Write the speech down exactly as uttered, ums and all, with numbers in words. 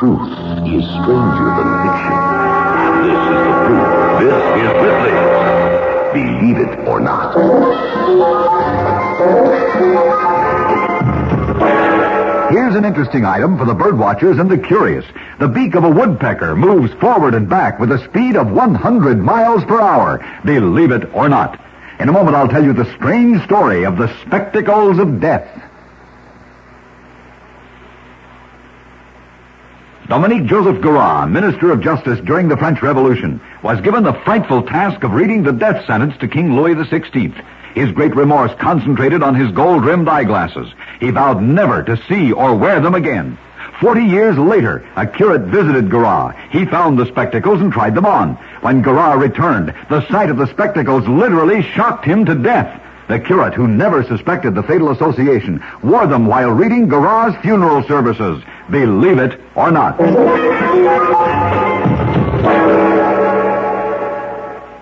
truth is stranger than fiction. And this is the proof. This is Ripley's Believe It or Not. Here's an interesting item for the bird watchers and the curious. The beak of a woodpecker moves forward and back with a speed of one hundred miles per hour. Believe it or not. In a moment, I'll tell you the strange story of the spectacles of death. Dominique Joseph Garat, Minister of Justice during the French Revolution, was given the frightful task of reading the death sentence to King Louis the sixteenth. His great remorse concentrated on his gold-rimmed eyeglasses. He vowed never to see or wear them again. Forty years later, a curate visited Garat. He found the spectacles and tried them on. When Garat returned, the sight of the spectacles literally shocked him to death. The curate, who never suspected the fatal association, wore them while reading Garat's funeral services. Believe it or not.